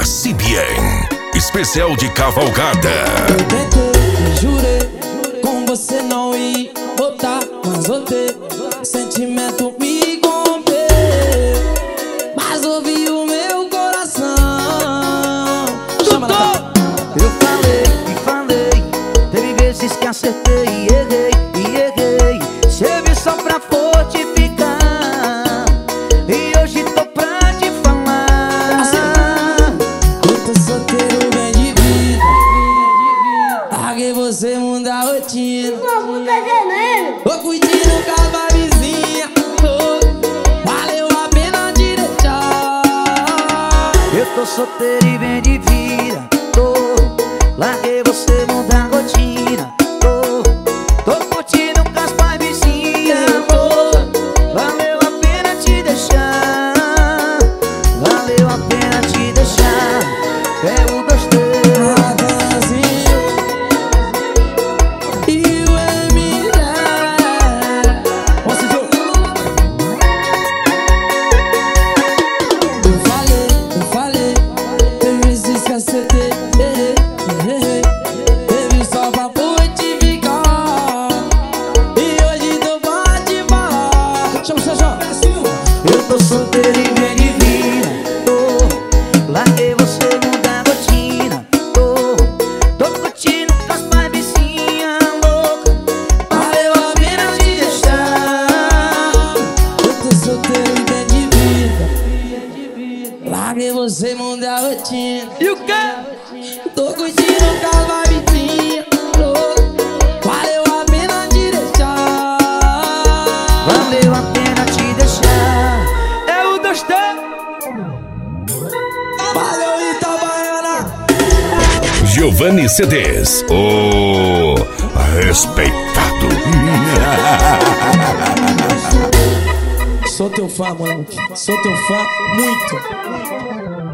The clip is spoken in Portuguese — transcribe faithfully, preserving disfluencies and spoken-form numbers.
Si Bien, especial de cavalgada. Eu tentei, jurei, com você não ia voltar, mas voltei. Sentimento me corrompeu, mas ouvi o meu coração. Chama lá. Eu falei e falei, teve vezes que acertei e errei, e errei. Serve só pra fortificar, e hoje tô pra te falar. Assim. Eu tô solteiro bem de vida, larguei você, muda a rotina. Tô curtindo com a vizinha, oh, valeu a pena te deixar. Eu tô solteiro e bem de vida, tô. Larguei você, muda a rotina, tô. Tô curtindo com as pais vizinhas, amor. Valeu a pena te deixar, valeu a pena te deixar. É o dois, três. Eu tô solteiro e bem de vida, tô. Larguei você, muda a rotina, tô. Tô curtindo com as pais vizinhas, louca. Valeu a pena te deixar. Eu tô solteiro e bem de vida, larguei você, muda a rotina. E o quê? Tô curtindo com a vizinha, valeu a pena te deixar. Valeu a pena te deixar. É o dois, três. Valeu, Itabaiana. Giovanni C Ds, o respeitado. Sou teu fã, moleque. Sou teu fã muito.